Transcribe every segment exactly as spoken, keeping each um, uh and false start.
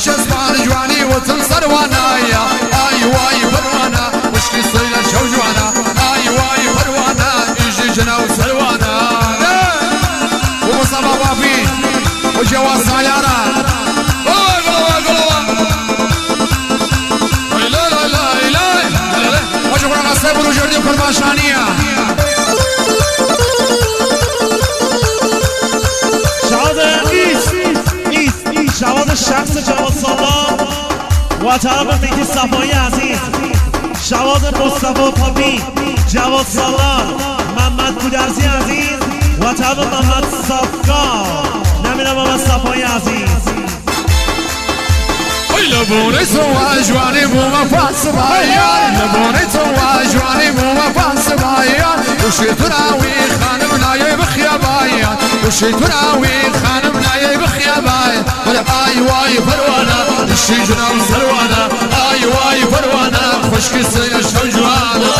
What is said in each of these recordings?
شزمان جواني وتنصر وانايا اي واي فروانا وشكي صيلة شو جوانا اي واي فروانا يجي جنا وسلوانا ومصطفى بافي وجواز سيارة لا لا لا لا وشكرا على الصبر وجردي وكرماشانية شعاد إيس إيس إيس شعاد الشخص جواد صلاح وطرف مهدی صفایی عزیز شعاد مصطفى پاپی جواد صلاح محمد گودرزی عزیز و طرف محمد صفا نمیدونم محمد صفایی عزیز لبوني سوا جواني مو مفاس بايان لبوني سوا جواني مو مفاس بايان وشي تراوي خانم نايب خيابايان وشي تراوي خانم نايب خيابايان ولا اي واي فروانا الشي جنا وسلوانا اي واي فروانا خشكي سيا شو جوانا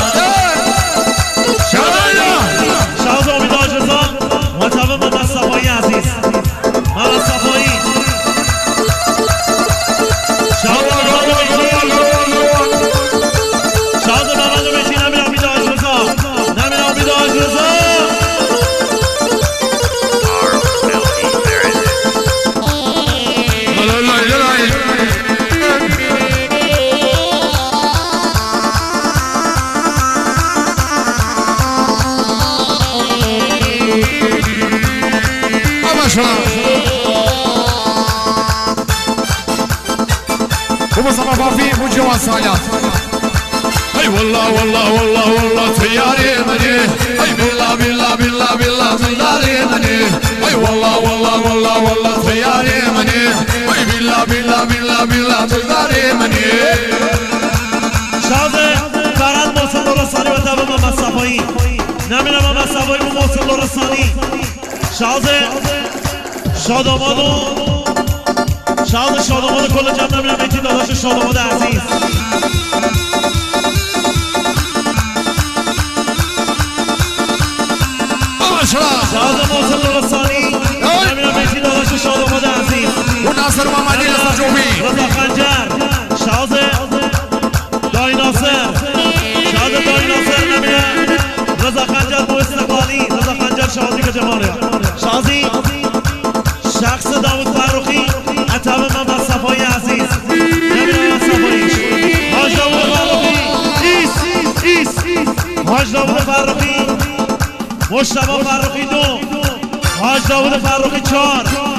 شايا شاوز امیدوار جزا مطابق محمد صفایی عزیز محمد صفایی ومصطفى بافي وجواز سيارة اي والله والله والله والله تياري مني اي بالله بالله بالله بالله تياري مني اي والله والله والله والله تياري مني اي بالله بالله بالله بالله تياري مني شاده فراد موصل لرسانی و تابع محمد صفایی نمیدونم محمد صفایی و موصل لرسانی شاده شادامادو شاد شاداماد کل جمع نمیدونم یکی داداش شاداماد عزیز شاد موصل لرسانی نمیدونم یکی داداش شاداماد عزیز و ناصر محمدی نصرجوبی رضا خنجر شاد دای ناصر شاد دای ناصر نمیدونم رضا خنجر دو استقلالی رضا خنجر شادی که جماله شازی شخص داود فروخی اتاب محمد صفایی عزیز نمیدونم محمد صفایی حاج داود فروخی ایس ایس حاج داود فروخی مشتبه فروخی دو حاج داود فروخی چار